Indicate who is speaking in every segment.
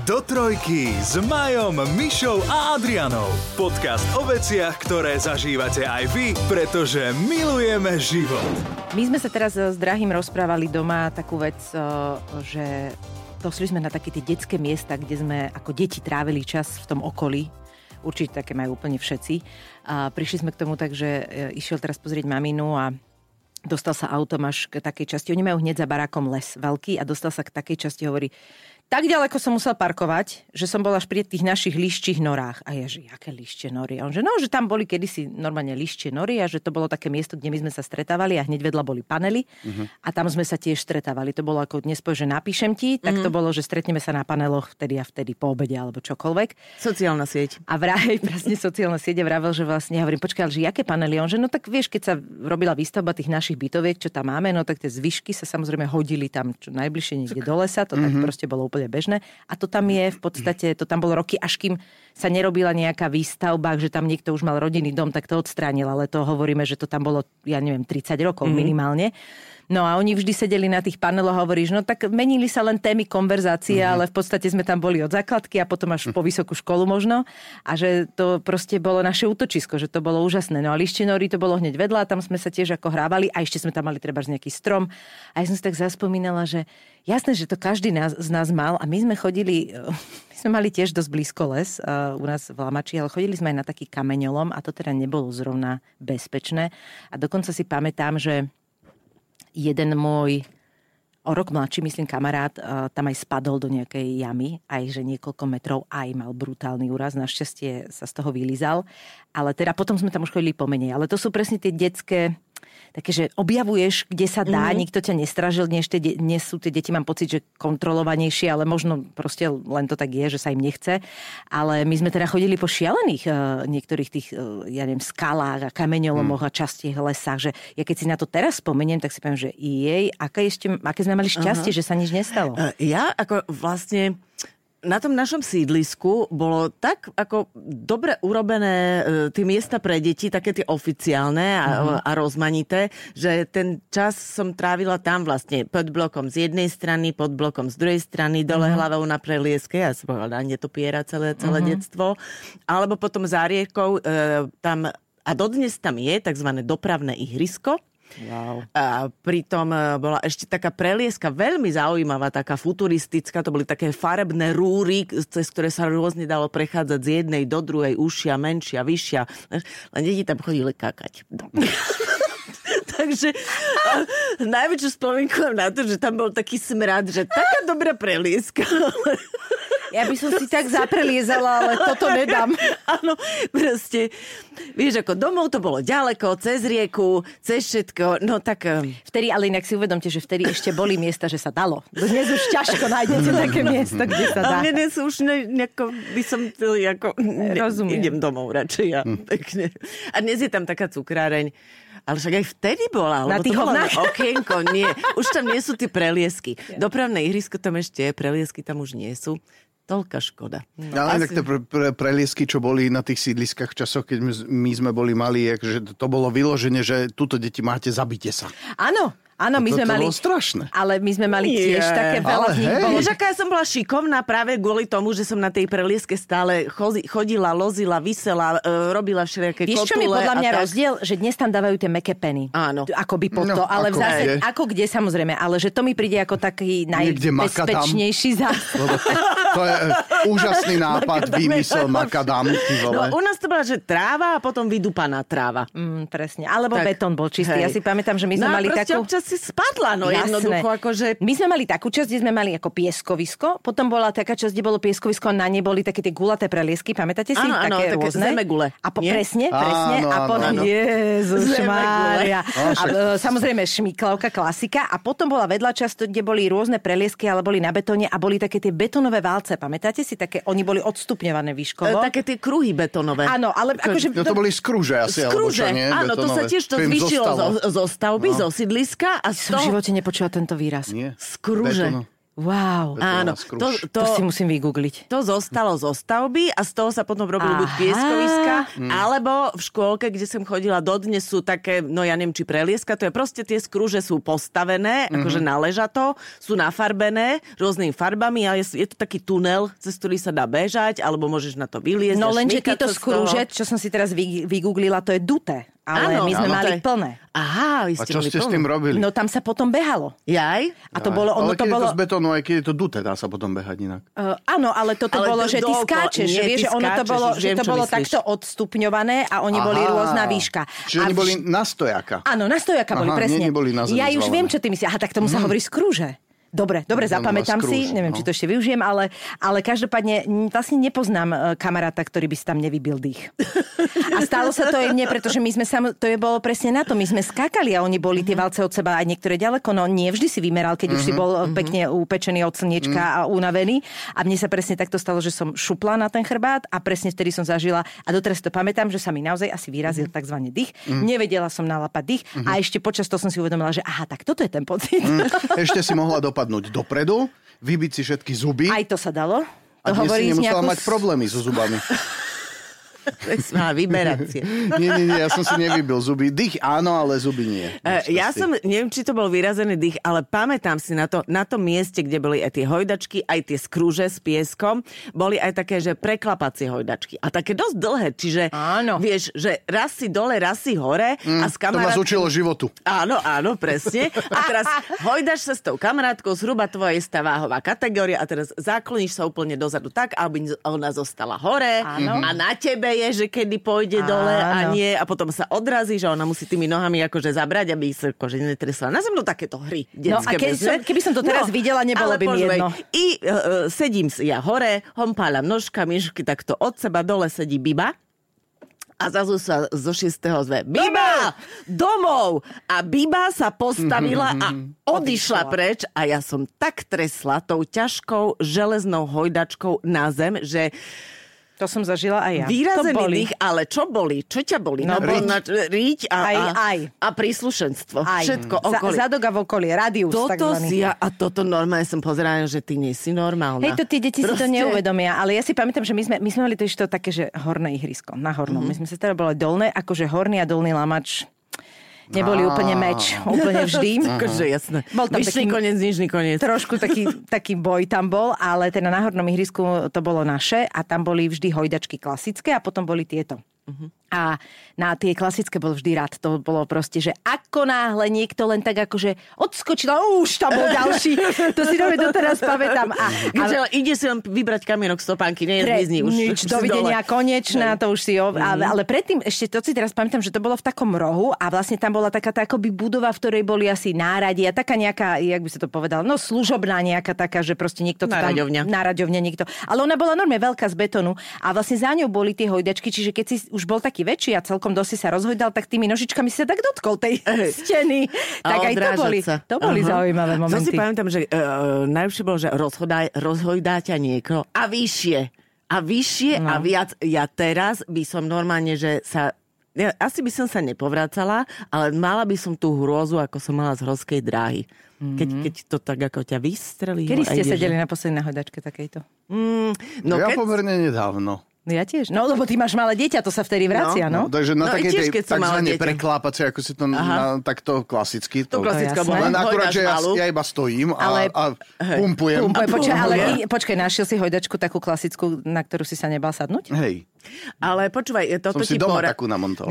Speaker 1: Do trojky s Majom, Mišou a Adrianou. Podcast o veciach, ktoré zažívate aj vy, pretože milujeme život.
Speaker 2: My sme sa teraz s Drahým rozprávali doma takú vec, že došli sme na také tie detské miesta, kde sme ako deti trávili čas v tom okolí. Určite také majú úplne všetci. A prišli sme k tomu tak, že išiel teraz pozrieť maminu a dostal sa autom až k takej časti. Oni majú hneď za barákom les veľký a dostal sa k takej časti, hovorí, tak ďaleko som musel parkovať, že som bol až pri tých našich liščích norách. A ja, že aké liščie nory? A on, že no, že tam boli kedysi normálne liščie nory a že to bolo také miesto, kde my sme sa stretávali a hneď vedľa boli panely. A tam sme sa tiež stretávali. To bolo ako dnes povie, že napíšem ti, tak to bolo, že stretneme sa na paneloch vtedy a vtedy po obede alebo čokoľvek.
Speaker 3: Sociálna sieť.
Speaker 2: A vraj, presne sociálna sieť, vravel, že vlastne, ja hovorím, počkaj, že aké panely? On, že no tak vieš, keď sa robila výstavba tých našich bytoviek, čo tam máme, no tak tie zvyšky sa samozrejme hodili tam čo najbližšie niekde do lesa, to tak proste bolo úplne bežné. A to tam je v podstate, to tam bolo roky, až kým sa nerobila nejaká výstavba, že tam niekto už mal rodinný dom, tak to odstránil, ale to hovoríme, že to tam bolo, ja neviem, 30 rokov minimálne. No a oni vždy sedeli na tých paneloch a hovoríš, no tak menili sa len témy konverzácie, ale v podstate sme tam boli od základky a potom až po vysokú školu možno. A že to proste bolo naše útočisko, že to bolo úžasné. No a Liščinory to bolo hneď vedľa, tam sme sa tiež ako hrávali a ešte sme tam mali trebárs nejaký strom. A ja som si tak zaspomínala, že jasné, že to každý z nás mal a my sme chodili, my sme mali tiež dosť blízko les u nás v Lamači, ale chodili sme aj na taký kameňolom a to teda nebolo zrovna bezpečné. A dokonca si pamätám, že jeden môj o rok mladší, myslím, kamarát, tam aj spadol do nejakej jamy, aj že niekoľko metrov, aj mal brutálny úraz. Našťastie sa z toho vylízal. Ale teda potom sme tam už chodili pomenej. Ale to sú presne tie detské, také, že objavuješ, kde sa dá, nikto ťa nestražil. Dnes sú tie deti, mám pocit, že kontrolovanejšie, ale možno proste len to tak je, že sa im nechce. Ale my sme teda chodili po šialených niektorých tých, ja neviem, skalách a kameňolomoch a častých lesách, že ja keď si na to teraz spomeniem, tak si poviem, že aké sme mali šťastie, že sa nič nestalo.
Speaker 3: Ja ako vlastne na tom našom sídlisku bolo tak ako dobre urobené tie miesta pre deti, také tie oficiálne a rozmanité, že ten čas som trávila tam vlastne pod blokom z jednej strany, pod blokom z druhej strany, dole hlavou na prelieske, ja som povedala, netopiera celé detstvo, alebo potom za riekou tam, a dodnes tam je takzvané dopravné ihrisko.
Speaker 2: Wow.
Speaker 3: A pritom bola ešte taká prelieska veľmi zaujímavá, taká futuristická, to boli také farebné rúry, cez ktoré sa rôzne dalo prechádzať z jednej do druhej, užšia, menšia, vyššia. Len deti tam chodili kakať. Takže najväčšiu spomienku mám na to, že tam bol taký smrad, že taká dobrá prelieska.
Speaker 2: Ja by som si tak zapreliezala, ale toto nedám.
Speaker 3: Áno, proste, vieš, ako domov to bolo ďaleko, cez rieku, cez všetko, no tak...
Speaker 2: Vtedy, ale inak si uvedomte, že vtedy ešte boli miesta, že sa dalo. Dnes už ťažko nájdete také miesto, kde sa dá.
Speaker 3: A mne sú už nejako, by som to ako...
Speaker 2: Rozumiem.
Speaker 3: Idem domov radšej, ja. Pekne. A dnes je tam taká cukráreň. Ale však aj vtedy bola.
Speaker 2: Na tých hovnách?
Speaker 3: Okienko, nie. Už tam nie sú tie preliesky. Dopravné ihrisko tam ešte je, preliesky tam už nie sú. Toľká škoda.
Speaker 4: No, ale inak tie preliesky, čo boli na tých sídliskách v časoch, keď my sme boli malí, že to bolo vyložené, že túto deti máte, zabite sa.
Speaker 2: Áno. Áno, my sme mali...
Speaker 4: To bolo strašné.
Speaker 2: Ale my sme mali tiež také veľa z nich.
Speaker 3: Vieš, aká ja som bola šikovná práve kvôli tomu, že som na tej prelieske stále chodila, lozila, visela, robila všelijaké kotule.
Speaker 2: Vieš, čo mi podľa mňa rozdiel? Že dnes tam dávajú tie mäkké peny.
Speaker 3: Áno.
Speaker 2: Akoby pod to, ale v zásade, ako kde samozrejme, ale že to mi príde ako taký najbezpečnejší základ.
Speaker 4: To je úžasný nápad, vymysel makadam.
Speaker 3: No, u nás to bola, že tráva a potom vydúpaná tráva.
Speaker 2: Presne. Alebo betón bol čistý. Ja si pamätám, že my sme mali takú...
Speaker 3: si spadla, no jasné. Jednoducho akože...
Speaker 2: My sme mali takú časť, kde sme mali ako pieskovisko, potom bola taká časť, kde bolo pieskovisko a na ne boli také tie gulaté preliesky, pamätáte si?
Speaker 3: Áno, také zemegule.
Speaker 2: A presne. A potom Jezušmária. A samozrejme šmiklavka, klasika. A potom bola vedľa časť, kde boli rôzne preliesky, ale boli na betóne a boli také tie betónové válce, pamätáte si? Také, oni boli odstupňované výškovo.
Speaker 3: Také tie kruhy betónové.
Speaker 2: Áno, ale akože...
Speaker 4: No to boli skruže asi, alebo čo nie?
Speaker 3: Áno, to sa tiež to zvýšilo zo stavby, zo sídliska.
Speaker 2: A som v živote nepočula tento výraz.
Speaker 4: Nie.
Speaker 3: Skruže.
Speaker 2: Wow.
Speaker 3: Áno,
Speaker 2: To si musím vygoogliť.
Speaker 3: To zostalo zo stavby a z toho sa potom robili buď pieskoviska, alebo v škôlke, kde som chodila, dodnes sú také, no ja neviem, či prelieska, to je proste tie skruže sú postavené, akože na ležato, sú nafarbené rôznymi farbami a je to taký tunel, cez ktorý sa dá bežať, alebo môžeš na to vyliezť.
Speaker 2: No lenže tieto skruže, čo som si teraz vygooglila, to je duté. Ale my sme mali plné.
Speaker 3: Aha, vy ste
Speaker 4: čo ste s tým robili?
Speaker 2: No tam sa potom behalo.
Speaker 3: Jaj?
Speaker 2: A to bolo,
Speaker 4: ale keď
Speaker 2: to bolo...
Speaker 4: je to z betónu, aj keď je to duté, dá sa potom behať inak.
Speaker 2: Áno, ale toto bolo, že ty skáčeš. Vieš, že ono to bolo, že to bolo takto odstupňované a oni boli rôzna výška.
Speaker 4: Čiže oni boli na stojaka.
Speaker 2: Áno, na stojaka boli, presne.
Speaker 4: Neboli na zemi
Speaker 2: ja už
Speaker 4: zvalené.
Speaker 2: viem, čo ty myslíš. Aha, tak tomu sa hovorí skruže. Dobre, zapamätám si, neviem, či to ešte využijem, ale každopádne vlastne nepoznám kamaráta, ktorý by si tam nevybil dých. A stalo sa to aj mne, pretože my sme to je bolo presne na to, my sme skákali a oni boli tie valce od seba aj niektoré ďaleko, no nie vždy si vymeral, keď už si bol pekne upečený od slniečka a unavený. A mne sa presne takto stalo, že som šupla na ten chrbát a presne vtedy som zažila a doteraz to pamätám, že sa mi naozaj asi vyrazil takzvaný dých. Nevedela som nalapať dých a ešte počas toho som si uvedomila, že aha, tak toto je ten pocit.
Speaker 4: Ešte si mohla dopadnúť dopredu, vybiť si všetky zuby.
Speaker 2: Aj to sa dalo.
Speaker 4: A dnes si nemusela mať problémy so zubami.
Speaker 3: Vyberať si.
Speaker 4: Nie, ja som si nevybil zuby. Dých áno, ale zuby nie.
Speaker 3: Ja som, neviem, či to bol vyrazený dých, ale pamätám si na tom mieste, kde boli aj tie hojdačky, aj tie skruže s pieskom, boli aj také, že preklapacie hojdačky. A také dosť dlhé, čiže vieš, že raz si dole, raz si hore a s kamarátkou...
Speaker 4: To nás učilo životu.
Speaker 3: Áno, presne. A teraz hojdaš sa s tou kamarátkou, zhruba tvoja istá váhová kategória a teraz zákloníš sa úplne dozadu tak, aby ona zostala hore a na tebe je, že kedy pôjde dole a nie a potom sa odrazí, že ona musí tými nohami akože zabrať, aby sa akože netresla na zem. No takéto hry detské.
Speaker 2: No a keby som to teraz videla, nebolo by mi jedno.
Speaker 3: I sedím si ja hore, hompáľam nožkami, takto od seba, dole sedí Biba. A zrazu sa zo 6. zve Biba! Domov! A Biba sa postavila a odišla preč a ja som tak tresla tou ťažkou železnou hojdačkou na zem, že
Speaker 2: to som zažila aj ja.
Speaker 3: Vyrazený dých, ale čo boli? Čo ťa boli?
Speaker 2: No,
Speaker 3: riť a príslušenstvo.
Speaker 2: Aj.
Speaker 3: Všetko okolie.
Speaker 2: Zadok a v okolí. Radius takzvaný.
Speaker 3: Toto normálne som pozerala, že ty nie si normálna.
Speaker 2: Hej, to tí deti si to neuvedomia. Ale ja si pamätám, že my sme mali to také, že horné ihrisko. Na hornom. My sme sa teda boli dolné, akože horný a dolný lamač neboli úplne meč, úplne vždy.
Speaker 3: Akože jasné.
Speaker 2: Bol tam
Speaker 3: vyšný koniec, nižný koniec.
Speaker 2: Trošku taký boj tam bol, ale teda na hornom ihrisku to bolo naše a tam boli vždy hojdačky klasické a potom boli tieto. A na tie klasické bol vždy rád. To bolo proste, že ako náhle niekto len tak akože odskočil a už tam bol ďalší. To si doteraz pamätám.
Speaker 3: Ide si len vybrať kamienok stopánky, nie je zmizni.
Speaker 2: Nič, dovidenia konečná, to už si... Ale predtým, ešte to si teraz pamätám, že to bolo v takom rohu a vlastne tam bola taká akoby budova, v ktorej boli asi náradia, taká nejaká, jak by sa to povedal, no služobná nejaká taká, že proste niekto to tam... Náraďovňa niekto. Ale ona bola normálne veľká z betónu a vlastne za ňou boli tie hojdačky, čiže keď si už bol taký väčší a celkom dosť sa rozhojdal, tak tými nožičkami si sa tak dotkol tej steny. Tak aj to boli zaujímavé momenty.
Speaker 3: To si pamätám, že najlepšie bolo, že rozhojdá ťa niekto a vyššie a viac. Ja teraz by som normálne, že sa... Asi by som sa nepovracala, ale mala by som tú hrôzu, ako som mala z horskej dráhy. Keď to tak ako ťa vystrelí.
Speaker 2: Kedy ste sedeli naposledy na hojdačke takejto?
Speaker 4: Pomerne nedávno.
Speaker 2: No ja tiež. No, lebo ty máš malé dieťa, to sa vtedy vracia, no?
Speaker 4: Takže na takej tej takzvané preklápacie, ako si to takto klasicky.
Speaker 3: To klasické bolo.
Speaker 4: Len akurát, že ja iba stojím a pumpujem.
Speaker 2: Počkaj, našiel si hojdačku takú klasickú, na ktorú si sa nebal sadnúť?
Speaker 4: Hej.
Speaker 3: Ale počúvaj, toto
Speaker 4: som si doma takú namontoval.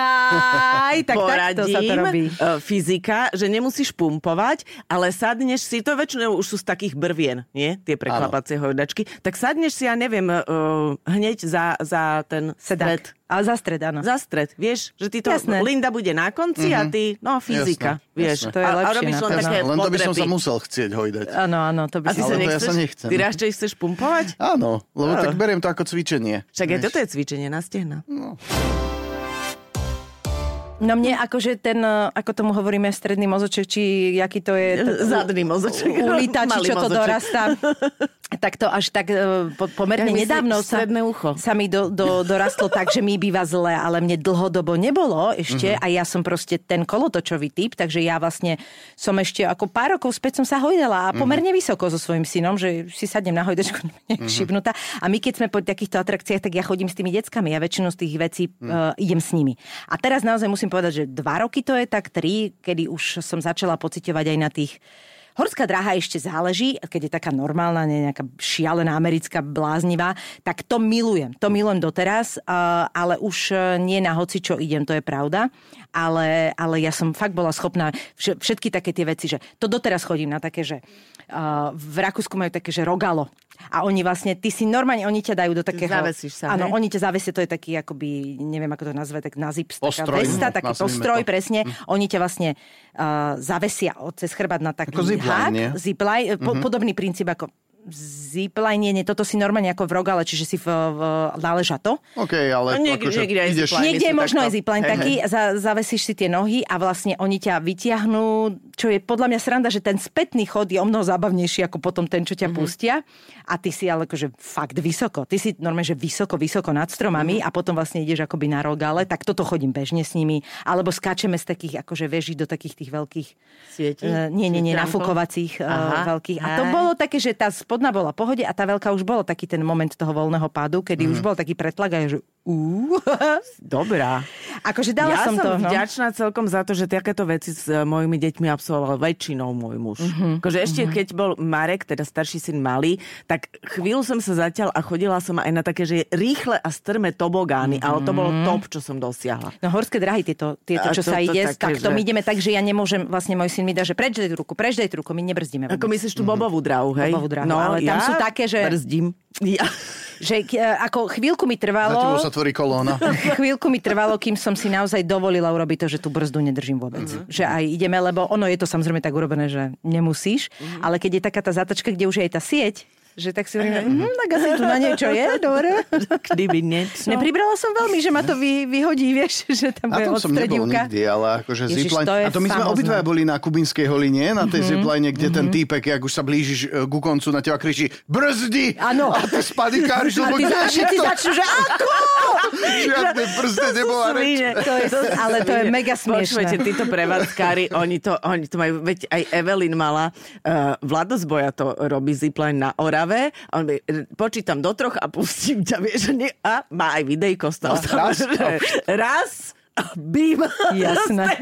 Speaker 2: Tak takto sa to robí.
Speaker 3: Fyzika, že nemusíš pumpovať, ale sadneš si, to väčšinou už sú z takých brvien, nie? Tie preklapacie hojdačky. Tak sadneš si, ja neviem, hneď za ten stred.
Speaker 2: Ale za stred, áno.
Speaker 3: Za stred, vieš, že ty to... Jasné. Linda bude na konci a ty, fyzika, vieš.
Speaker 2: To je lepšie.
Speaker 3: A robíš len také
Speaker 4: len to by som sa musel chcieť hojdať.
Speaker 2: Áno, to by si sa
Speaker 4: nechceš. Ja sa nechcem.
Speaker 3: Ty radšej chceš pumpovať?
Speaker 4: Áno, lebo tak beriem to ako cvičenie.
Speaker 3: Však aj toto je cvičenie na stehna.
Speaker 2: No mne akože ten, ako tomu hovoríme, stredný mozoček, či jaký to je...
Speaker 3: Zadný mozoček.
Speaker 2: Ulítač, čo to dorastá. tak to až tak pomerne nedávno sa mi dorastlo tak, že mi býva zle, ale mne dlhodobo nebolo ešte a ja som proste ten kolotočový typ, takže ja vlastne som ešte ako pár rokov späť som sa hojdala a pomerne vysoko so svojím synom, že si sadnem na hojdačku šibnutá a my keď sme po takýchto atrakciách, tak ja chodím s tými deckami a väčšinu z tých vecí idem s nimi. A teraz naozaj musím povedať, že 2 roky to je tak, 3, kedy už som začala pociťovať aj na tých. Horská dráha ešte záleží, keď je taká normálna, nejaká šialená americká bláznivá, tak to milujem doteraz, ale už nie na hoci čo idem, to je pravda. Ale ja som fakt bola schopná všetky také tie veci, že to doteraz chodím na také, že v Rakúsku majú také, že rogalo. A oni vlastne, ty si normálne, oni ťa dajú do takého.
Speaker 3: Zavesíš sa,
Speaker 2: áno, oni ťa zavesia, to je taký akoby, neviem ako to nazve, tak na zips, taká
Speaker 4: postroj,
Speaker 2: vesta, taký postroj, presne. Oni ťa vlastne zavesia cez chrbát na taký hák. Zipline, podobný princíp ako zipline, nie, toto si normálne ako v rogale, čiže si na ležato.
Speaker 4: OK, ale
Speaker 2: niekde je možno aj zipline taký, zavesíš si tie nohy a vlastne oni ťa vytiahnú, čo je podľa mňa sranda, že ten spätný chod je o mnoho zábavnejší ako potom ten, čo ťa pustia. A ty si ale akože fakt vysoko. Ty si normálne, že vysoko nad stromami a potom vlastne ideš akoby na rogale, tak toto chodím bežne s nimi. Alebo skáčeme z takých, akože veží do takých tých veľkých
Speaker 3: sietí?
Speaker 2: Nie, nafúkovacích veľkých. A to bolo také, že tá spodná bola v pohode a tá veľká už bolo taký ten moment toho voľného pádu, kedy už bol taký pretlak a že
Speaker 3: Dobrá.
Speaker 2: Akože dala som to.
Speaker 3: Ja som vďačná celkom za to, že takéto veci s mojimi deťmi absolvoval väčšinou môj muž. Akože ešte keď bol Marek, teda starší syn malý, tak chvíľu som sa zatiaľ a chodila som aj na také, že rýchle a strme tobogány, ale to bolo top, čo som dosiahla.
Speaker 2: No horské dráhy, tieto čo sa ide, tak to my ideme tak, že ja nemôžem, vlastne môj syn mi dá, že preč daj ruku, my nebrzdíme.
Speaker 3: Ako myslíš tú bobovú dráhu, hej?
Speaker 2: Bobovú dráhu,
Speaker 3: no,
Speaker 2: ale tam sú také, že
Speaker 3: brzdím. Ja.
Speaker 2: Že ako chvíľku mi trvalo...
Speaker 4: Za tebou sa tvorí kolóna.
Speaker 2: Chvíľku mi trvalo, kým som si naozaj dovolila urobiť to, že tú brzdu nedržím vôbec. Že aj ideme, lebo ono je to samozrejme tak urobené, že nemusíš, ale keď je taká tá zatačka, kde už je aj tá sieť, že tak si hovorím, tak asi tu na niečo je, dobre.
Speaker 3: Kdyby niečo.
Speaker 2: Nepribrala som veľmi, že ma to vyhodí, vieš, že tam bude odstredivka.
Speaker 4: Na tom som nebol nikdy, ale akože zipline. A to my sme obidva boli na Kubinskej holine, na tej zipline, kde ten týpek, ak už sa blížiš ku koncu, na teba kričí brzdi!
Speaker 2: Áno.
Speaker 4: A ty spadikáš, lebo
Speaker 2: ty začnú, že ako?
Speaker 4: Žiadne brzde nebola reč.
Speaker 2: Ale to je mega smiešné.
Speaker 3: Počujete, títo prevádzkári, oni to majú, veď aj Evelyn mala, Vlado Zboja to robí zipline na Orave, a on počítam do 3 a pustím ťa, vieš, a má aj videjko z toho. Raz a bím.
Speaker 2: Jasné.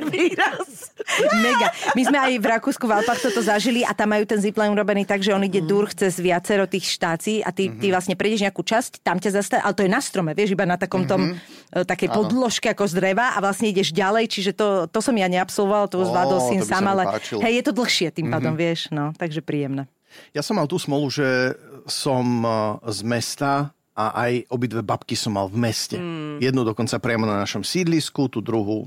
Speaker 2: Mega. My sme aj v Rakúsku v Alpách toto zažili a tam majú ten zipline urobený tak, že on ide durch cez viacero tých štácií a ty vlastne prejdeš nejakú časť, tam ťa zastaví, ale to je na strome, vieš, iba na takom tom takej podložke ako z dreva a vlastne ideš ďalej, čiže to som ja neabsolvovala, to zvládol syn sám, ale hej, je to dlhšie tým pádom, vieš, no, takže príjemné.
Speaker 4: Ja som mal tú smolu, že som z mesta a aj obidve babky som mal v meste. Jednu dokonca priamo na našom sídlisku, tú druhú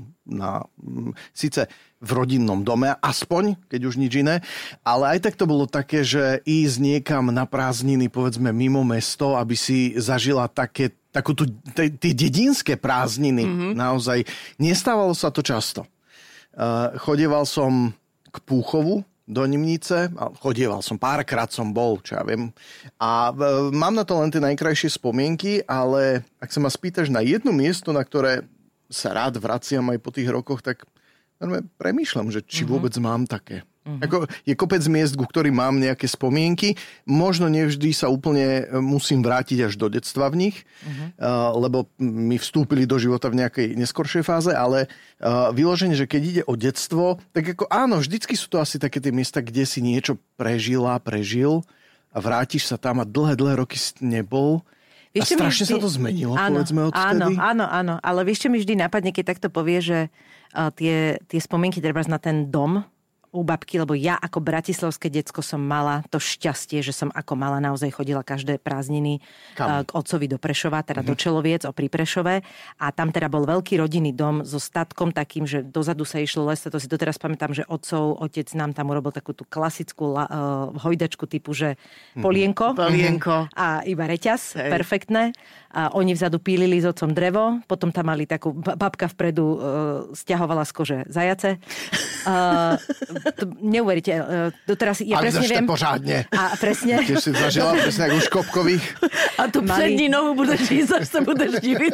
Speaker 4: síce v rodinnom dome, aspoň, keď už nič iné, ale aj tak to bolo také, že ísť niekam na prázdniny, povedzme mimo mesto, aby si zažila tie dedinské prázdniny. Naozaj nestávalo sa to často. Chodieval som k Púchovu, do Nimnice. Chodieval som, párkrát som bol, čo ja viem. A mám na to len tie najkrajšie spomienky, ale ak sa ma spýtaš na jedno miesto, na ktoré sa rád vraciam aj po tých rokoch, tak premýšľam, že či vôbec mám také. Ako, je kopec miest, ku ktorým mám nejaké spomienky. Možno nevždy sa úplne musím vrátiť až do detstva v nich, lebo mi vstúpili do života v nejakej neskoršej fáze, ale vyloženie, že keď ide o detstvo, tak ako áno, vždycky sú to asi také tie miesta, kde si niečo prežil a vrátiš sa tam a dlhé roky si nebol. A strašne sa to zmenilo, povedzme, odtedy.
Speaker 2: Áno, ale vieš, čo mi vždy napadne, keď takto povie, že tie spomienky treba na ten dom u babky, lebo ja ako bratislavské decko som mala to šťastie, že som ako mala naozaj chodila každé prázdniny k otcovi do Prešova, teda do Čeloviec pri Prešove a tam teda bol veľký rodinný dom so statkom takým, že dozadu sa išlo les, to si doteraz pamätám, že otec nám tam urobil takú tú klasickú hojdačku typu, že polienko a iba reťaz, perfektné. A oni vzadu pílili s otcom drevo, potom tam mali takú, babka vpredu stiahovala z kože zajace. neuveríte, doteraz ja presne viem.
Speaker 4: Pořádne.
Speaker 2: A presne.
Speaker 4: Tiež si zažila presne ako u Škopkových.
Speaker 3: A tu přední nohu budeš jíst, až sa budeš diviť.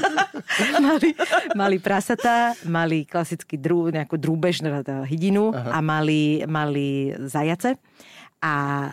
Speaker 2: Mali prasatá, mali klasický nejakú drúbež, hydinu a mali zajace. A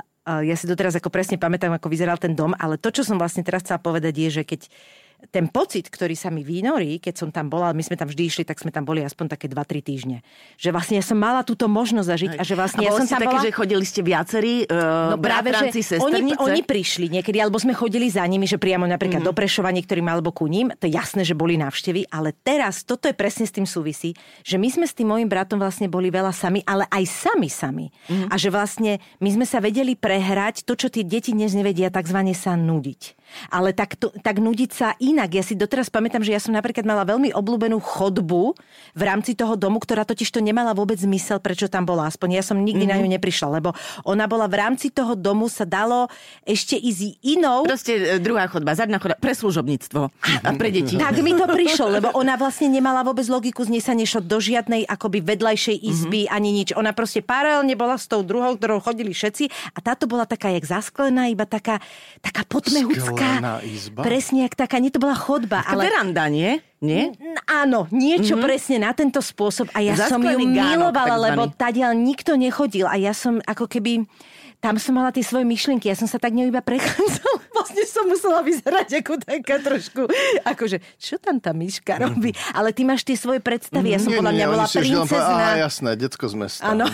Speaker 2: ja si doteraz ako presne pamätám, ako vyzeral ten dom, ale to, čo som vlastne teraz chcela povedať, je, že keď ten pocit, ktorý sa mi vynorí, keď som tam bola, my sme tam vždy išli, tak sme tam boli aspoň také 2-3 týždne. Že vlastne ja som mala túto možnosť zažiť a že vlastne ja som tam
Speaker 3: také,
Speaker 2: bola...
Speaker 3: že chodili ste viacerí, bratranci, sesternice?
Speaker 2: Oni prišli niekedy, alebo sme chodili za nimi, že priamo napríklad do Prešova niektorým alebo ku ním. To je jasné, že boli návštevy, ale teraz toto je presne s tým súvisí, že my sme s tým mojím bratom vlastne boli veľa sami, ale aj sami. A že vlastne my sme sa vedeli prehrať to, čo tie deti dnes nevedia, takzvané sa nudiť. Ale tak nudiť sa inak. Ja si doteraz pamätám, že ja som napríklad mala veľmi obľúbenú chodbu v rámci toho domu, ktorá totiž to nemala vôbec zmysel, prečo tam bola. Aspoň ja som nikdy na ňu neprišla, lebo ona bola v rámci toho domu, sa dalo ešte ísť inou.
Speaker 3: Proste druhá chodba, zadná chodba, pre služobníctvo a pre deti.
Speaker 2: Tak mi to prišlo, lebo ona vlastne nemala vôbec logiku, z nej sa nešlo do žiadnej akoby vedľajšej izby ani nič. Ona proste paralelne bola s tou druhou, ktorou chodili všetci a táto bola taká jak zasklená, iba taká potmehucká. Presne, jak taká, nie to bola chodba.
Speaker 3: Ale veranda, nie? Nie?
Speaker 2: Áno, niečo presne na tento spôsob. A ja som ju milovala, lebo tadiaľ nikto nechodil. A ja som ako keby... Tam som mala tie svoje myšlienky. Ja som sa tak ňou iba prechádzala. Vlastne som musela vyzerať ako taká trošku... Akože, čo tam tá myška robí? Ale ty máš tie svoje predstavy. Ja som podľa mňa bola princezna.
Speaker 4: Jasné, decko z mesta.
Speaker 2: Áno.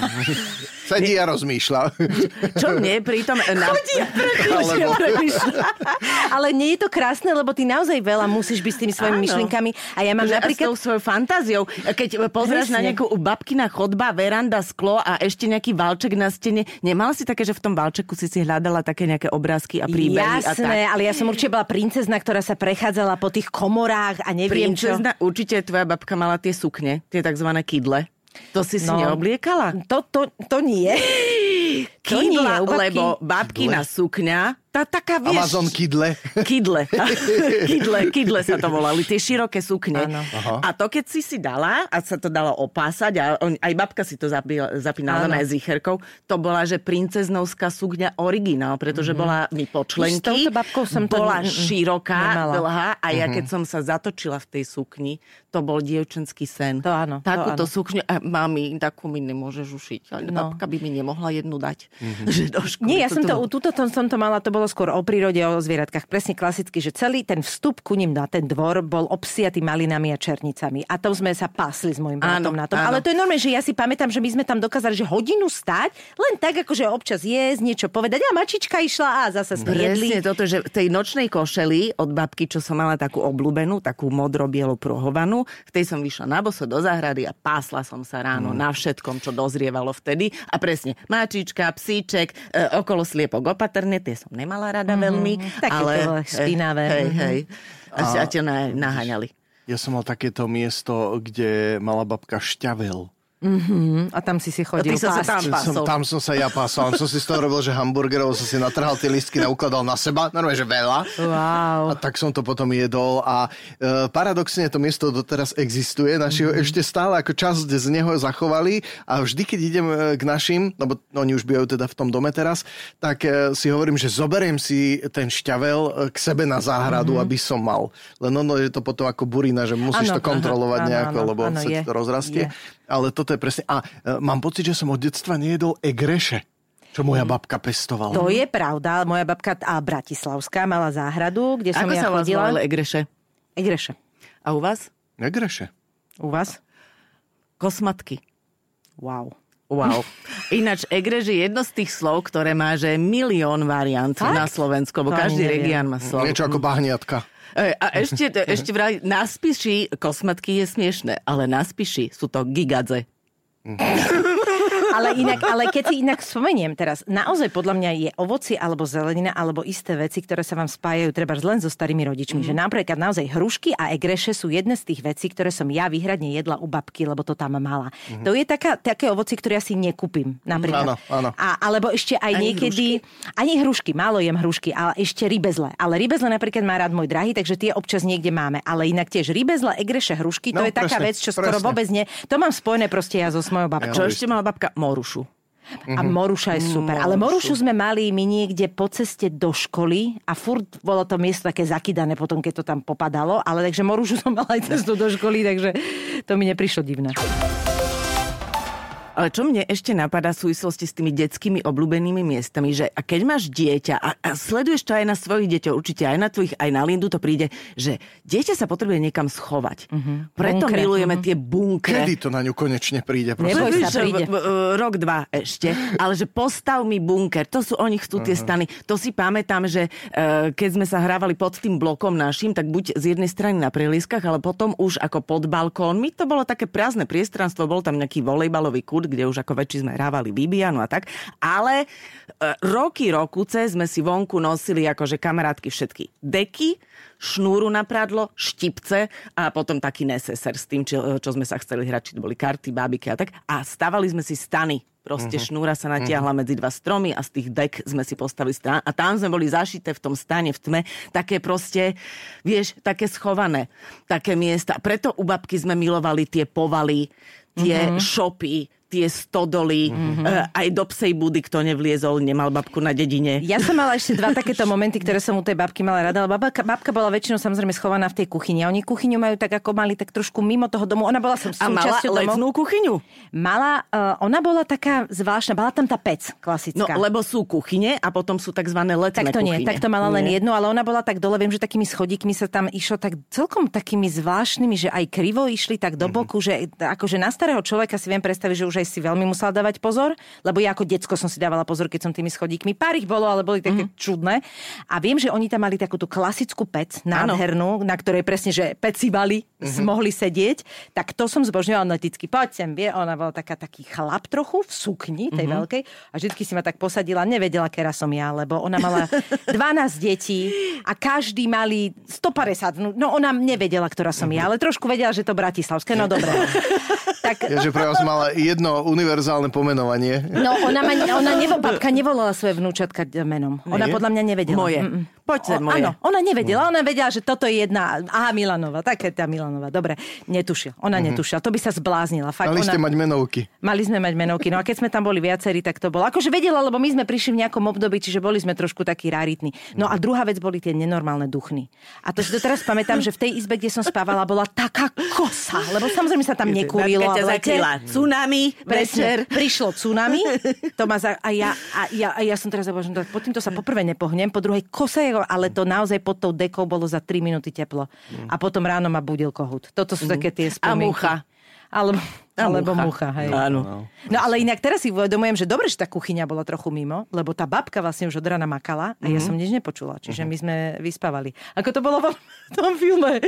Speaker 4: Sedí a rozmýšľa.
Speaker 3: Čo mne pritom...
Speaker 2: Chodí a premýšľa. Ale nie je to krásne, lebo ty naozaj veľa musíš byť s tými svojimi myšlienkami. A ja mám napríklad...
Speaker 3: A s tou svojou fantáziou. Keď pozrieš na nejakú babkina chodba, veranda, sklo a ešte nejaký valček na stene, nemala si také, že v tom valčeku si hľadala také nejaké obrázky a príbehy?
Speaker 2: Jasné, ale ja som určite bola princezna, ktorá sa prechádzala po tých komorách a neviem
Speaker 3: princezna, čo. Určite tvoja babka mala tie sukne, tie takzvané kydle. To si neobliekala?
Speaker 2: To nie.
Speaker 3: Kydla, lebo babkina sukňa, tá taká, vieš...
Speaker 4: Amazon kydle.
Speaker 3: Kydle sa to volali, tie široké sukne. A to, keď si dala, a sa to dalo opásať, a aj babka si to zapínala na zicherkou, to bola, že princeznovská sukňa originál, pretože bola mi počlenky, bola široká, dlhá, a ja keď som sa zatočila v tej sukni, to bol dievčenský sen.
Speaker 2: To áno.
Speaker 3: Takúto sukňu, mami, takú mi nemôžeš ušiť. Ale babka by mi nemohla jednu dať.
Speaker 2: Nie, ja som to mala, to bolo skôr o prírode, o zvieratkách. Presne klasicky, že celý ten vstup ku ním na ten dvor bol obsiatý malinami a černicami. A to sme sa pásli s mojím bratom na tom. Áno. Ale to je normálne, že ja si pamätám, že my sme tam dokázali, že hodinu stáť, len tak, akože občas jesť, niečo povedať. A mačička išla a zase sme jedli.
Speaker 3: Presne toto, že v tej nočnej košeli od babky, čo som mala takú obľúbenú, takú modro-bielu pruhovanú, v tej som vyšla na boso do záhrady a pásla som sa ráno na všetkom, čo dozrievalo vtedy. A presne, mačička, psíček, okolo sliepok opatrne, tie som nemala rada veľmi.
Speaker 2: Ale špinavé.
Speaker 3: Hej. A ťa naháňali.
Speaker 4: Ja som mal takéto miesto, kde mala babka šťavel.
Speaker 2: A tam si chodil pásť.
Speaker 4: Tam som sa ja pásal. Som si z toho robil, že hamburgerov som si natrhal tie listky, naukladal na seba. Normálne, že veľa.
Speaker 2: Wow.
Speaker 4: A tak som to potom jedol. A paradoxne to miesto doteraz existuje. Naši ho ešte stále ako časť z neho zachovali. A vždy, keď idem k našim, lebo oni už bývajú teda v tom dome teraz, tak si hovorím, že zoberiem si ten šťavel k sebe na záhradu, aby som mal. Len je to potom ako burina, že musíš to kontrolovať nejako, lebo sa ti to rozrastie. Ale toto je presne... A mám pocit, že som od detstva nejedol egreše, čo moja babka pestovala.
Speaker 2: To je pravda. Moja babka bratislavská mala záhradu, kde som ja chodila.
Speaker 3: Ako sa vás volali egreše?
Speaker 2: Egreše.
Speaker 3: A u vás?
Speaker 4: Egreše.
Speaker 2: U vás?
Speaker 3: Kosmatky.
Speaker 2: Wow.
Speaker 3: Ináč egreš je jedno z tých slov, ktoré má, že milión variant na Slovensku, bo každý región má slov.
Speaker 4: Niečo ako bahniatka.
Speaker 3: A ešte vraj, na Spiši kosmatky je smiešné, ale na Spiši sú to gigadze.
Speaker 2: Ale keď si inak spomeniem teraz, naozaj podľa mňa je ovocie alebo zelenina alebo isté veci, ktoré sa vám spájajú treba len so starými rodičmi. Že napríklad naozaj hrušky a egreše sú jedné z tých vecí, ktoré som ja výhradne jedla u babky, lebo to tam mala. To je také ovocie, ktoré ja si nekúpim. Napríklad.
Speaker 4: Áno.
Speaker 2: Alebo ešte aj niekedy... Ani hrušky, málo jem hrušky, ale ešte rybezle. Ale rybezle napríklad má rád môj drahý, takže tie občas niekde máme. Ale inak tiež rybezle, egreše, hrušky, to je taká vec, čo skoro vôbec nie. To mám spojené proste ja so svojou babkou.
Speaker 3: Čo ešte mala babka? Morušu.
Speaker 2: A Moruša je super. Ale Morušu sme mali my niekde po ceste do školy a furt bolo to miesto také zakydané potom, keď to tam popadalo. Ale takže Morušu som mala aj cestu do školy, takže to mi neprišlo divné.
Speaker 3: Ale čo mne ešte napadá v súvislosti s tými detskými obľúbenými miestami, že a keď máš dieťa a sleduješ to aj na svojich deťoch, určite aj na tvojich, aj na Lindu to príde, že dieťa sa potrebuje niekam schovať. Preto bunkre. Milujeme tie bunkre.
Speaker 4: Kedy to na ňu konečne príde?
Speaker 2: Neboj sa, príde.
Speaker 3: Rok, 2 ešte. Ale že postav mi bunker. To sú, oni chcú tie stany. To si pamätám, že keď sme sa hrávali pod tým blokom našim, tak buď z jednej strany na prelieskach, ale potom už ako pod balkónmi. To bolo také prázdne priestranstvo, bol tam nejaký volejbalový kút, kde už ako väčší sme hrávali Bibianu a tak. Ale rokuce sme si vonku nosili akože kamarátky všetky deky, šnúru na prádlo, štipce a potom taký neseser s tým, čo sme sa chceli hrať, či to boli karty, bábiky a tak. A stavali sme si stany. Proste šnúra sa natiahla medzi 2 stromy a z tých dek sme si postavili stán. A tam sme boli zašité v tom stane v tme. Také proste, vieš, také schované. Také miesta. Preto u babky sme milovali tie povaly, tie šopy, tie stodoly, aj do psej budy, kto nevliezol, nemal babku na dedine.
Speaker 2: Ja som mala ešte 2 takéto momenty, ktoré som u tej babky mala rada, ale babka bola väčšinou samozrejme schovaná v tej kuchyni. A oni kuchyňu majú tak, ako mali tak trošku mimo toho domu. Ona bola súčasťou domu.
Speaker 3: A mala lacnú kuchyňu?
Speaker 2: Mala, ona bola taká zvláštna, bola tam tá pec klasická.
Speaker 3: No, lebo sú kuchyne a potom sú takzvané letné kuchyne.
Speaker 2: Tak to mala len jednu, ale ona bola tak dole, viem, že takými schodíkmi sa tam išlo tak celkom takými zvláštnymi, že aj krivo išli tak do boku, že akože na starého človeka si viem predstaviť, že už aj si veľmi musela dávať pozor, lebo ja ako decko som si dávala pozor, keď som tými schodíkmi. Pár ich bolo, ale boli také čudné. A viem, že oni tam mali takú tú klasickú pec, nádhernú, na ktorej presne, že pecívali, mohli sedieť. Tak to som zbožňovala neticky. Poď sem, vie, ona bola taký chlap trochu v sukni, tej veľkej. A vždycky si ma tak posadila, nevedela, kera som ja, lebo ona mala 12 detí a každý mali 150. No ona nevedela, ktorá som ja, ale trošku vedela, že to bratislavské. No dobré. Tak...
Speaker 4: Ja, že pre vás mala jedno univerzálne pomenovanie.
Speaker 2: No, babka nevolala svoje vnúčatka menom. Ona podľa mňa nevedela.
Speaker 3: Moje. Poďte, moje.
Speaker 2: Áno, ona nevedela. Ona vedela, že toto je jedna... Aha, Milanova. Taká tá Milanova. Dobre, netušila. Ona netušila. To by sa zbláznila. Fakt,
Speaker 4: Mali ste mať menovky.
Speaker 2: Mali sme mať menovky. No a keď sme tam boli viacerí, tak to bolo. Akože vedela, lebo my sme prišli v nejakom období, čiže boli sme trošku takí raritní. No a druhá vec boli tie nenormálne duchny. A to si doteraz pamätám, že v tej izbe, kde som spávala, bola taká kosa. Lebo samozrejme sa tam nekúrilo.
Speaker 3: Tsunami, večer.
Speaker 2: Prišlo tsunami, to ma a ja som teraz zabožila, pod týmto sa poprvé nepohnem, po druhej kosa, ale to naozaj pod tou dekou bolo za 3 minúty teplo. A potom ráno ma budil kohút. Toto sú také tie spomienky.
Speaker 3: A mucha.
Speaker 2: Alebo mucha, hej.
Speaker 3: Áno.
Speaker 2: No ale inak teraz si uvedomujem, že dobre, že tá kuchyňa bola trochu mimo, lebo tá babka vlastne už od rána makala a ja som nič nepočula. Čiže my sme vyspávali. Ako to bolo v tom filme.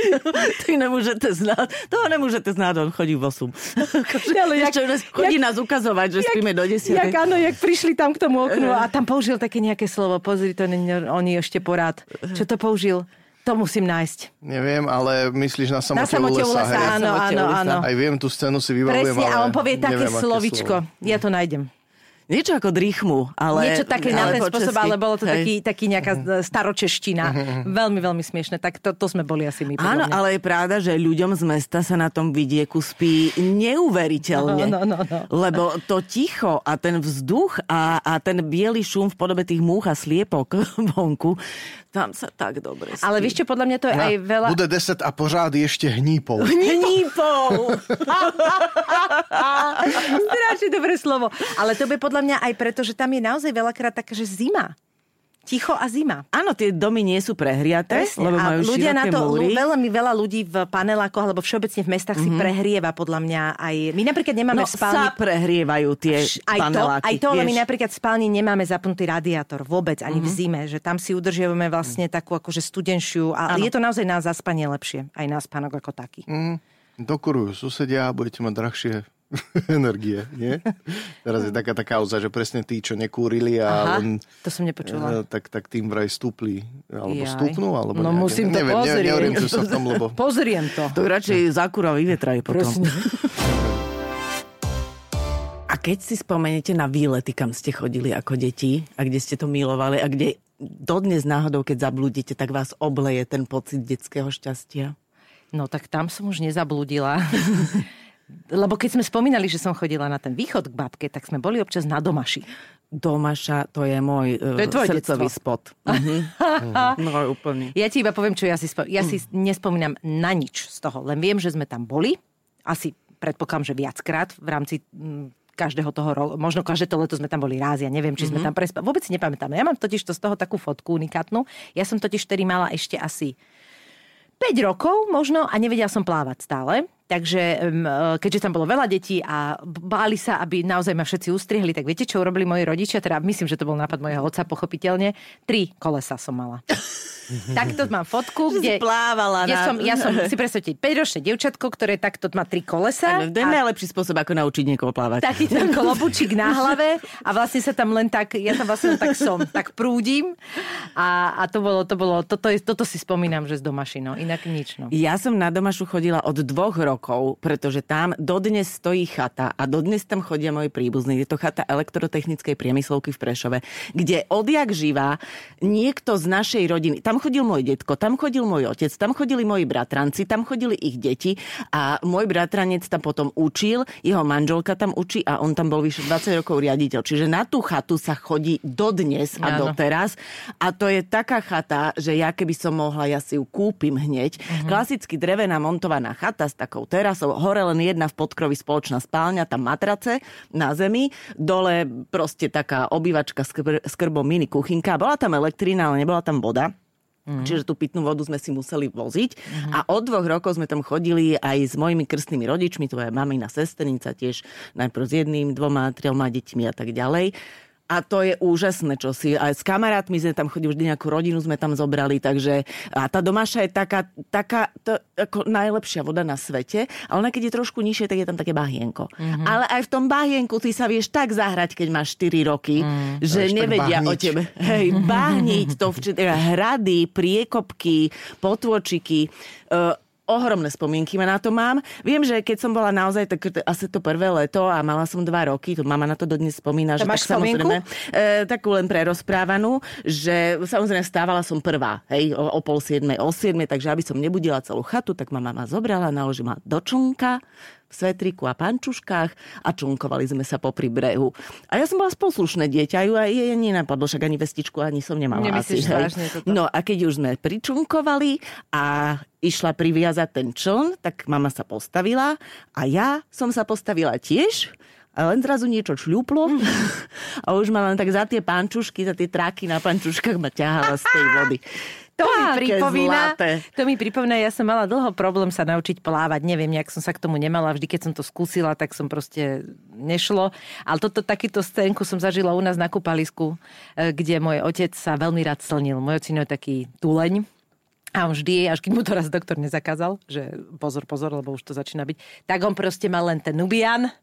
Speaker 3: Toho nemôžete znáť, on chodí v 8. Chodí nás ukazovať, že spíme do 10.
Speaker 2: Jak prišli tam k tomu oknu a tam použil také nejaké slovo. Pozri, to oni ešte porád. Čo to použil? To musím nájsť.
Speaker 4: Neviem, ale myslíš na samote u lesa.
Speaker 2: Áno.
Speaker 4: Aj viem, tú scénu si vybavujem.
Speaker 2: Presne, a on povie také slovičko. Ja to nájdem.
Speaker 3: Niečo ako drýchmu, ale...
Speaker 2: Niečo také na ten spôsob, ale bolo to taký nejaká staročeština. Veľmi, veľmi smiešne. Tak to sme boli asi my.
Speaker 3: Áno, ale je pravda, že ľuďom z mesta sa na tom vidieku spí neuveriteľne.
Speaker 2: No.
Speaker 3: Lebo to ticho a ten vzduch a ten biely šum v podobe tých múch a sliepok vonku, tam sa tak dobre spí.
Speaker 2: Ale vieš čo, podľa mňa to je aj veľa...
Speaker 4: Bude 10 a pořád ešte hnípov.
Speaker 3: Hnípov!
Speaker 2: Strašne dobré slovo. Ale to by podľa mňa aj preto, že tam je naozaj veľakrát taká, že zima. Ticho a zima.
Speaker 3: Áno, tie domy nie sú prehriaté, lebo majú
Speaker 2: ľudia
Speaker 3: široké múry.
Speaker 2: Veľa ľudí v panelákoch alebo všeobecne v mestách si prehrieva podľa mňa aj... My napríklad nemáme v spálni...
Speaker 3: sa prehrívajú tie paneláky.
Speaker 2: Aj to, ale my napríklad v spálni nemáme zapnutý radiátor vôbec, ani v zime, že tam si udržiavame vlastne takú akože studenšiu a je to naozaj na zaspanie lepšie, aj na spánok ako taký.
Speaker 4: Dokurujú susedia, budete mať drahšie energie, nie? Teraz je taká kauza, že presne tí, čo nekúrili a
Speaker 2: to som nepočula.
Speaker 4: Tak tým vraj stúpli, alebo stúpnú, alebo
Speaker 2: no musím to pozrieť.
Speaker 4: Neorientujem sa v tom, lebo...
Speaker 2: Pozriem to.
Speaker 3: To radšej zakúra vyvetrajú potom. A keď si spomenete na výlety, kam ste chodili ako deti a kde ste to milovali a kde dodnes náhodou, keď zablúdite, tak vás obleje ten pocit detského šťastia?
Speaker 2: No tak tam som už nezablúdila. Lebo keď sme spomínali, že som chodila na ten východ k babke, tak sme boli občas na Domaši.
Speaker 3: Domaša, to je môj srdcový spot. No, úplne.
Speaker 2: Ja ti iba poviem, čo ja si nespomínam na nič z toho. Len viem, že sme tam boli. Asi predpokladám, že viackrát v rámci každého toho roku. Možno každé to leto sme tam boli raz. Ja neviem, či sme tam prespali. Vôbec si nepamätám. Ja mám totiž to z toho takú fotku unikátnu. Ja som totiž vtedy mala ešte asi 5 rokov možno a nevedela som plávať stále. Takže keďže tam bolo veľa detí a báli sa, aby naozaj ma všetci ustrihli, tak viete, čo urobili moji rodičia? Teda myslím, že to bol nápad mojho otca, pochopiteľne. 3 kolesa som mala. Takto mám fotku, kde
Speaker 3: plávala.
Speaker 2: Ja som si predstavte 5-ročné dievčatko, ktoré takto má 3 kolesa.
Speaker 3: To je najlepší spôsob, ako naučiť niekoho plávať.
Speaker 2: Taký ten klobučík na hlave a vlastne sa tam len tak, ja tam vlastne tak prúdim a toto si spomínam, že z Domaši, no, inak nič, no.
Speaker 3: Ja som na Domašu chodila od 2 rokov, pretože tam dodnes stojí chata a dodnes tam chodia moji príbuzní. Je to chata elektrotechnickej priemyslovky v Prešove, kde odjak živá niekto z našej rodiny, tam chodil môj detko, tam chodil môj otec, tam chodili moji bratranci, tam chodili ich deti a môj bratranec tam potom učil, jeho manželka tam učí a on tam bol vyše 20 rokov riaditeľ. Čiže na tú chatu sa chodí dodnes a doteraz a to je taká chata, že ja keby som mohla, ja si ju kúpim hneď. Klasicky drevená montovaná chata s takou terasou, hore len jedna v podkrovi spoločná spálňa, tam matrace na zemi, dole proste taká obývačka s krbom mini kuchynka. Bola tam elektrina, ale nebola tam voda. Čiže tú pitnú vodu sme si museli voziť. A od 2 rokov sme tam chodili aj s mojimi krstnými rodičmi, to je mamina sesternica tiež, najprv s 1, 2, 3 deťmi a tak ďalej. A to je úžasné, čo si. Aj s kamarátmi sme tam chodili, vždy nejakú rodinu sme tam zobrali, takže a tá Domaša je taká to, ako najlepšia voda na svete, ale ona keď je trošku nižšie, tak je tam také bahienko. Ale aj v tom bahienku ty sa vieš tak zahrať, keď máš 4 roky, že nevedia o tebe. Hej, bahniť to, hrady, priekopky, potôčiky, ohromné spomienky na to mám. Viem, že keď som bola naozaj tak asi to prvé leto a mala som 2 roky, to mama na to dodnes spomína, že
Speaker 2: máš
Speaker 3: tak samozrejme takú len prerozprávanú, že samozrejme stávala som prvá, hej, o 6:30, o 7:00, takže aby som nebudila celú chatu, tak ma mama zobrala, naložila do člnka, v svetriku a pančuškách a čunkovali sme sa popri brehu. A ja som bola poslušné dieťa, ju aj nenapadlo, však ani vestičku ani som nemala.
Speaker 2: Nemyslíš vážne toto?
Speaker 3: No a keď už sme pričunkovali a išla priviazať ten čln, tak mama sa postavila a ja som sa postavila tiež. A len zrazu niečo šľuplo a už ma len tak za tie pančušky, za tie tráky na pančuškách ma ťahala z tej vody.
Speaker 2: To mi pripomína, ja som mala dlho problém sa naučiť plávať. Neviem, nejak som sa k tomu nemala. Vždy, keď som to skúsila, tak som proste nešlo. Ale takýto scénku som zažila u nás na kúpalisku, kde môj otec sa veľmi rád slnil. Môj ocino je taký tuleň. A on vždy, až keď mu to raz doktor nezakázal, že pozor, lebo už to začína byť, tak on proste mal len ten Nubian.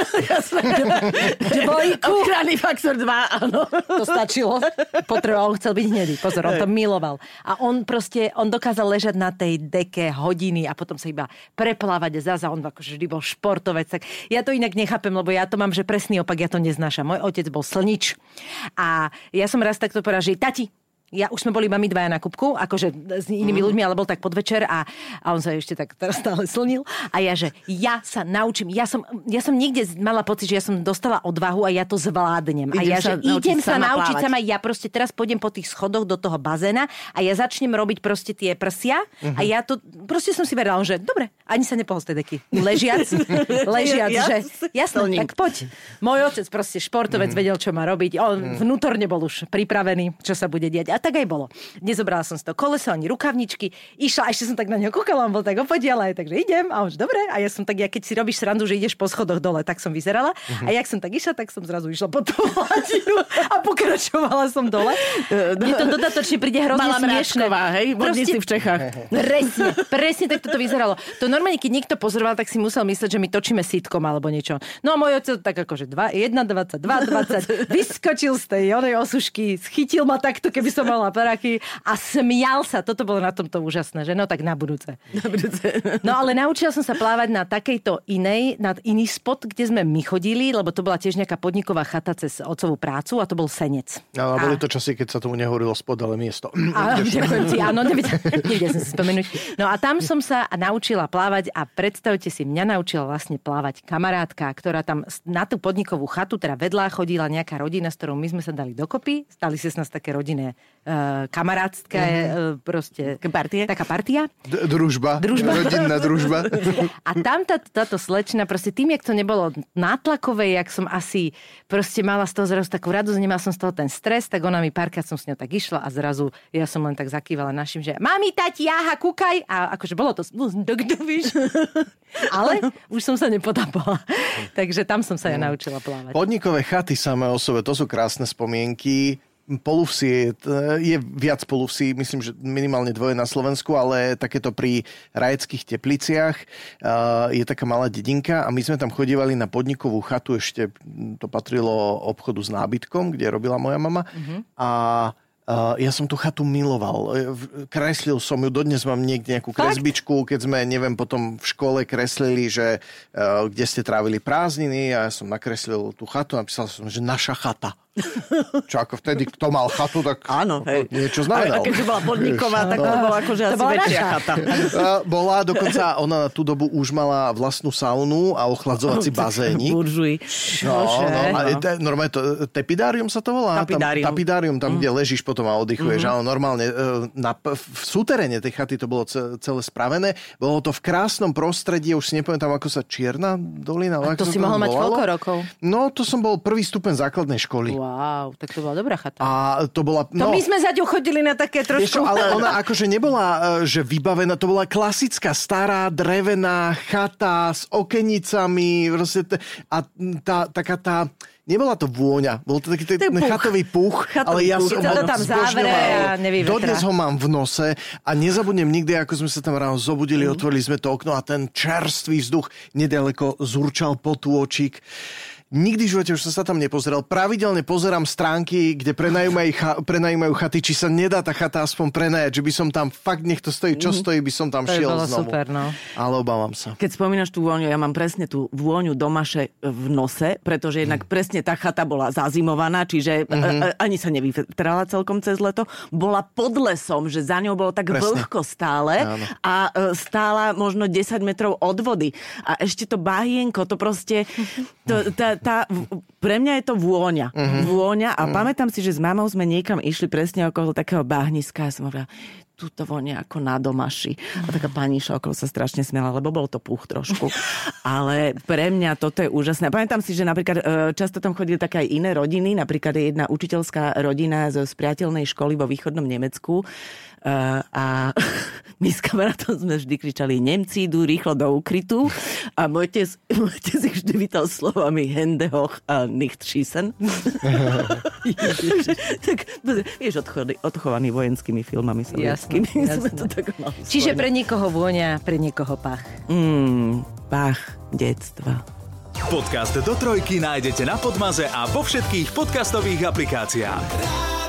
Speaker 2: Dvojku.
Speaker 3: Ochranný faktor 2, áno.
Speaker 2: To stačilo. Potreboval, on chcel byť hnedý. Pozor, on to miloval. A on dokázal ležať na tej deke hodiny a potom sa iba preplávať a on akože vždy bol športovec. Tak ja to inak nechápem, lebo ja to mám, že presný opak, ja to neznášam. Môj otec bol slnič. A ja som raz takto povedala, že tati, už sme boli mami 2 na kúpku, akože s inými ľuďmi, ale bol tak podvečer a on sa ešte tak teraz stále slnil. A ja sa naučím. Ja som niekde mala pocit, že ja som dostala odvahu a ja to zvládnem. Idem sa naučiť sama. Ja proste teraz pôjdem po tých schodoch do toho bazéna a ja začnem robiť proste tie prsia a ja to, proste som si verila, že dobre, ani sa nepohol z tej deky. Ležiac, že jasné, tak poď. Môj otec proste športovec vedel, čo má robiť. On vnútorne bol už pripravený, čo sa bude diať. A tak aj bolo. Nezobrala som si to koleso, ani rukavničky. Išla, ešte som tak na neho kúkala, on bol tak opodiaľ, takže idem a už dobre. A ja som tak, keď si robíš srandu, že ideš po schodoch dole, tak som vyzerala. A jak som tak išla, tak som zrazu išla po tú hladinu a pokračovala som dole. Mne to dodatočne príde hrozne smiešné.
Speaker 3: Hej, vodníci v Čechách.
Speaker 2: Presne tak toto vyzeralo. To normálne, keď niekto pozoroval, tak si musel myslieť, že my točíme sitcom alebo niečo. No a môj otec tak akože 1,20, 2,20, vyskočil z tej onej osušky, schytil ma takto, keby som mala paraky a smial sa. Toto bolo na tomto úžasné, že? No tak na budúce. No ale naučila som sa plávať na takejto iný spot, kde sme my chodili, lebo to bola tiež nejaká podniková chata cez otcovú prácu a to bol Senec.
Speaker 4: No, a boli to časy, keď sa tomu nehovorilo spod, ale miesto.
Speaker 2: Ďakujem ti, áno, nevedela som si spomenúť. No a tam som sa naučila plávať plávať a predstavte si, mňa naučila vlastne plávať kamarátka, ktorá tam na tú podnikovú chatu, teda vedľa chodila nejaká rodina, s ktorou my sme sa dali dokopy. Stali sa z nás také rodinné kamarátske, proste taká partia.
Speaker 4: Družba. Rodinná družba.
Speaker 2: A tam táto slečna, proste tým, jak to nebolo nátlakové, jak som asi proste mala z toho zrazu takú radosť, nemala som z toho ten stres, tak ona mi párkrát som s ňou tak išla a zrazu ja som len tak zakývala našim, že mami, tati, jaha, kúkaj. A akože bolo to víš. Ale už som sa nepotápala. Takže tam som sa ja naučila plávať.
Speaker 4: Podnikové chaty samé o sebe, to sú krásne spomienky. Poluvsie, je viac poluvsí, myslím, že minimálne dvoje na Slovensku, ale takéto pri Rajeckých Tepliciach je taká malá dedinka a my sme tam chodívali na podnikovú chatu, ešte to patrilo obchodu s nábytkom, kde robila moja mama. A ja som tú chatu miloval. Kreslil som ju, dodnes mám niekde nejakú kresbičku, keď sme, neviem, potom v škole kreslili, že kde ste trávili prázdniny a ja som nakreslil tú chatu a napísal som, že naša chata. Čo ako vtedy, kto mal chatu, tak
Speaker 3: áno, hej.
Speaker 4: Niečo znamenal.
Speaker 3: A keďže bola podniková, tak to bola akože asi väčšia chata.
Speaker 4: Bola, dokonca ona na tú dobu už mala vlastnú saunu a ochladzovací bazénik.
Speaker 3: Buržuj.
Speaker 4: Normálne to, tepidárium sa to volá? Tapidárium, tam, kde ležíš potom a oddychuješ. Áno, normálne v súteréne tej chaty to bolo celé spravené. Bolo to v krásnom prostredí, už si nepamätám, ako sa Čierna dolina.
Speaker 2: A to si mohol mať koľko rokov?
Speaker 4: No, to som bol prvý stupeň základnej školy.
Speaker 2: Wow, tak to bola dobrá chata.
Speaker 4: A to bola...
Speaker 2: To my sme za ňou chodili na také trošku...
Speaker 4: Ale ona akože nebola, že vybavená, to bola klasická, stará, drevená chata s okenicami. A taká tá... Nebola to vôňa, bol to taký chatový puch, ale ja som ho
Speaker 2: tam závere a nevyvetra.
Speaker 4: Dodnes ho mám v nose a nezabudnem nikdy, ako sme sa tam ráno zobudili, otvorili sme to okno a ten čerstvý vzduch nedaleko zurčal potôčik. Nikdy v živote už som sa tam nepozeral. Pravidelne pozerám stránky, kde prenajímajú chaty, či sa nedá tá chata aspoň prenajať, že by som tam fakt, nech to stojí, čo stojí, by som tam
Speaker 2: to
Speaker 4: šiel
Speaker 2: bolo
Speaker 4: znovu.
Speaker 2: Super, no.
Speaker 4: Ale obávam sa.
Speaker 3: Keď spomínaš tú vôňu, ja mám presne tú vôňu domaše v nose, pretože jednak presne tá chata bola zazimovaná, čiže ani sa nevyvetrala celkom cez leto. Bola pod lesom, že za ňou bolo tak vlhko stále a stála možno 10 metrov od vody. A ešte to bahienko, to proste... Pre mňa je to vôňa. Vôňa a pamätám si, že s mamou sme niekam išli presne okolo takého bahniska a som hovorila, túto vonia ako na domaši. A taká pani išla okolo, sa strašne smiala, lebo bol to puch trošku. Ale pre mňa toto je úžasné. Pamätám si, že napríklad často tam chodili také aj iné rodiny, napríklad jedna učiteľská rodina z priateľnej školy vo východnom Nemecku. A my s kamarátom sme vždy kričali, Nemci idú rýchlo do ukrytu a môžete si vždy vytal slovami Hände hoch a nicht schießen. Tak, vieš, odchovaný vojenskými filmami sovietskými.
Speaker 2: Čiže pre niekoho vôňa, pre niekoho pach.
Speaker 3: Pach detstva.
Speaker 1: Podcast do trojky nájdete na Podmaze a vo všetkých podcastových aplikáciách.